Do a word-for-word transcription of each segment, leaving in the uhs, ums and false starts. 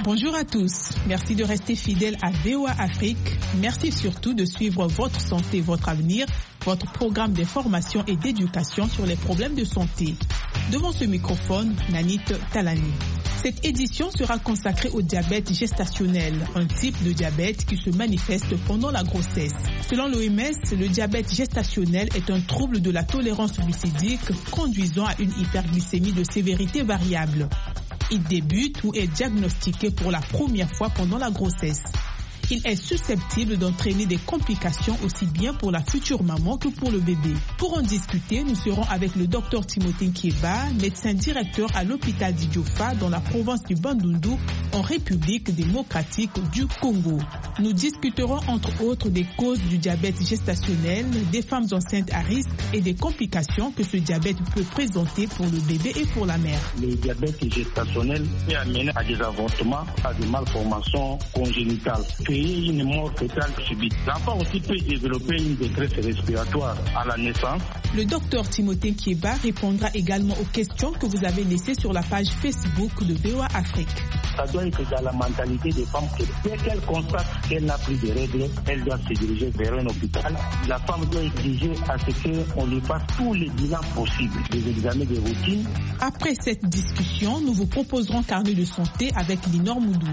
Bonjour à tous. Merci de rester fidèles à V O A Afrique. Merci surtout de suivre Votre santé, votre avenir, votre programme d'information et d'éducation sur les problèmes de santé. Devant ce microphone, Nanit Talani. Cette édition sera consacrée au diabète gestationnel, un type de diabète qui se manifeste pendant la grossesse. Selon l'O M S, le diabète gestationnel est un trouble de la tolérance glucidique conduisant à une hyperglycémie de sévérité variable. Il débute ou est diagnostiqué pour la première fois pendant la grossesse. Il est susceptible d'entraîner des complications aussi bien pour la future maman que pour le bébé. Pour en discuter, nous serons avec le docteur Timothée Nkieba, médecin directeur à l'hôpital d'Idiofa dans la province du Bandundu, en République démocratique du Congo. Nous discuterons entre autres des causes du diabète gestationnel, des femmes enceintes à risque et des complications que ce diabète peut présenter pour le bébé et pour la mère. Le diabète gestationnel peut amener à des avortements, à des malformations congénitales. Une mort fœtale subite. L'enfant aussi peut développer une détresse respiratoire à la naissance. Le docteur Timothée Nkieba répondra également aux questions que vous avez laissées sur la page Facebook de V O A Afrique. Ça doit être dans la mentalité des femmes que dès qu'elle constate qu'elle n'a plus de règles, elle doit se diriger vers un hôpital. La femme doit exiger à ce qu'on lui fasse tous les bilans possibles, des examens de routine. Après cette discussion, nous vous proposerons Carnet de santé avec Linor Moudou.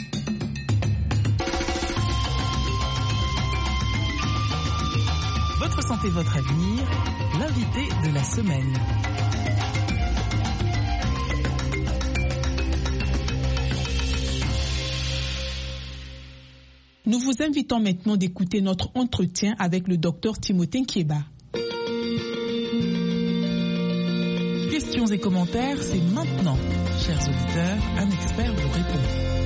Votre santé, votre avenir, l'invité de la semaine. Nous vous invitons maintenant d'écouter notre entretien avec le docteur Timothée Nkieba. Questions et commentaires, c'est maintenant. Chers auditeurs, un expert vous répond.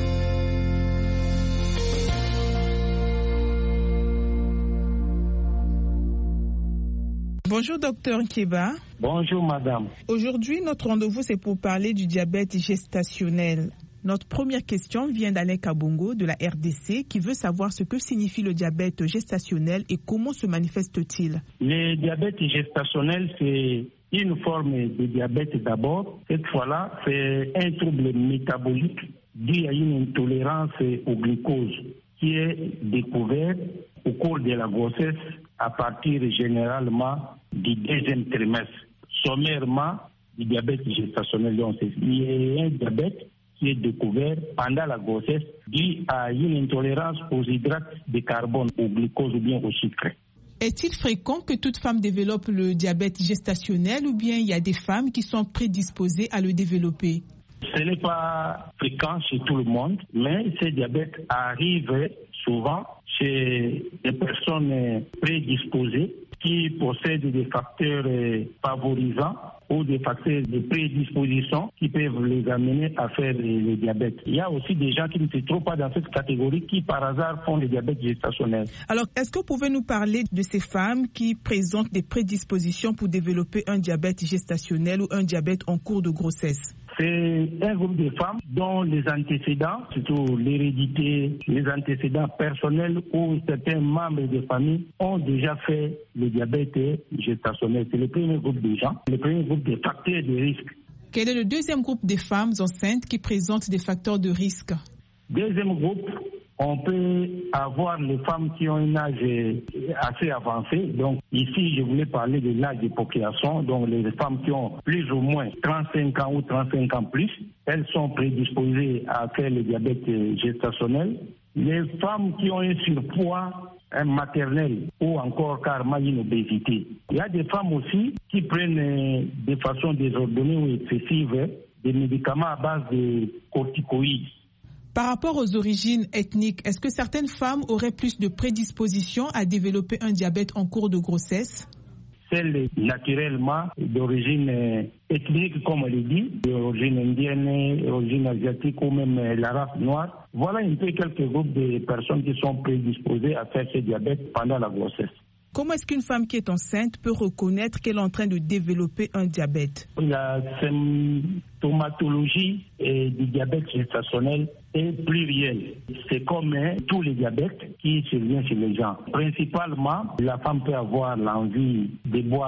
Bonjour docteur Nkieba. Bonjour madame. Aujourd'hui, notre rendez-vous c'est pour parler du diabète gestationnel. Notre première question vient d'Alain Kabongo de la R D C qui veut savoir ce que signifie le diabète gestationnel et comment se manifeste-t-il. Le diabète gestationnel, c'est une forme de diabète d'abord. Cette fois-là, c'est un trouble métabolique dû à une intolérance au glucose qui est découvert au cours de la grossesse à partir généralement du deuxième trimestre. Sommairement, du diabète gestationnel, donc il y a un diabète qui est découvert pendant la grossesse dû à une intolérance aux hydrates de carbone, au glucose ou bien au sucre. Est-il fréquent que toute femme développe le diabète gestationnel ou bien il y a des femmes qui sont prédisposées à le développer? Ce n'est pas fréquent chez tout le monde, mais ce diabète arrive souvent chez des personnes prédisposées qui possèdent des facteurs favorisants ou des facteurs de prédisposition qui peuvent les amener à faire le diabète. Il y a aussi des gens qui ne se trouvent pas dans cette catégorie qui par hasard font le diabète gestationnel. Alors, est-ce que vous pouvez nous parler de ces femmes qui présentent des prédispositions pour développer un diabète gestationnel ou un diabète en cours de grossesse? C'est un groupe de femmes dont les antécédents, surtout l'hérédité, les antécédents personnels ou certains membres de famille ont déjà fait le diabète gestationnel. C'est le premier groupe de gens, le premier groupe de facteurs de risque. Quel est le deuxième groupe de femmes enceintes qui présentent des facteurs de risque? Deuxième groupe, on peut avoir les femmes qui ont un âge assez avancé. Donc ici, je voulais parler de l'âge de procréation. Donc les femmes qui ont plus ou moins trente-cinq ans ou trente-cinq ans plus, elles sont prédisposées à faire le diabète gestationnel. Les femmes qui ont un surpoids un maternel ou encore carrément une obésité. Il y a des femmes aussi qui prennent de façon désordonnée ou excessive des médicaments à base de corticoïdes. Par rapport aux origines ethniques, est-ce que certaines femmes auraient plus de prédisposition à développer un diabète en cours de grossesse? Celles naturellement d'origine ethnique, comme on le dit, d'origine indienne, d'origine asiatique ou même la race noire. Voilà un peu quelques groupes de personnes qui sont prédisposées à faire ce diabète pendant la grossesse. Comment est-ce qu'une femme qui est enceinte peut reconnaître qu'elle est en train de développer un diabète? La symptomatologie du diabète gestationnel est plurielle. C'est comme hein, tous les diabètes qui surviennent chez les gens. Principalement, la femme peut avoir l'envie de boire